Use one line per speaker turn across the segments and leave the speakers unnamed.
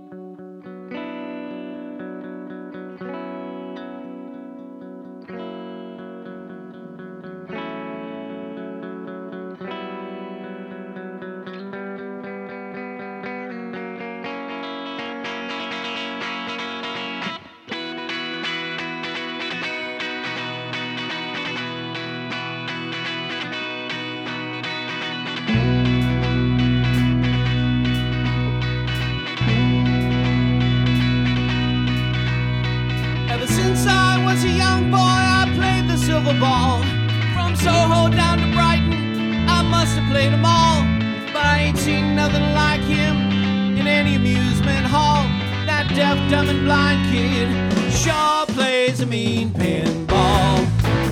Ever since I was a young boy, I played the silver ball. From Soho down to Brighton, I must have played them all. But I ain't seen nothing like him in any amusement hall. That deaf, dumb, and blind kid sure plays a mean pinball.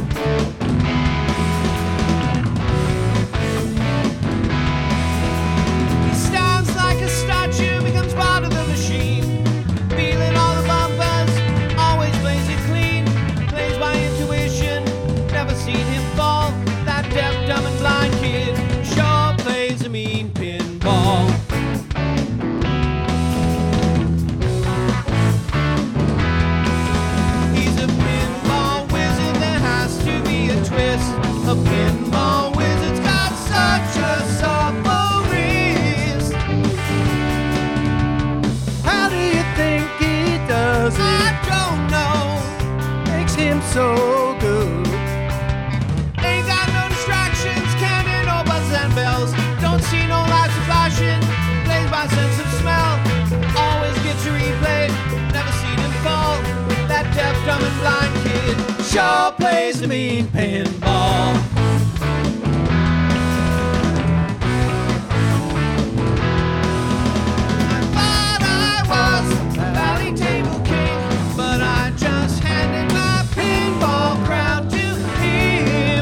He stands like a statue, becomes part of the machine. Feeling all the bumpers, always plays it clean. Plays by intuition, never seen him fall. That deaf, dumb, and blind kid sure plays a mean pinball. He's a pinball wizard, there has to be a twist. A pinball wizard's got such a supple wrist.
How do you think he does it?
I don't know.
Makes him so good.
Ain't got no distractions, can't hear no buzzes and bells. Don't see no lights flashing, plays by sense of smell. Always gets a replay, never seen him fall. That deaf, dumb, and blind kid sure plays the mean pinball. I thought I was Valley Table King, but I just handed my pinball crown to him.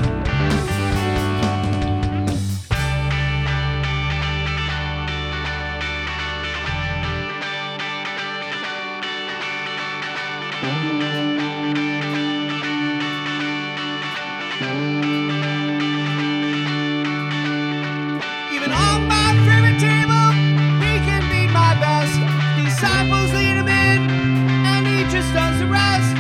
Even on my favorite table, he can beat my best. Disciples lead him in, and he just does the rest.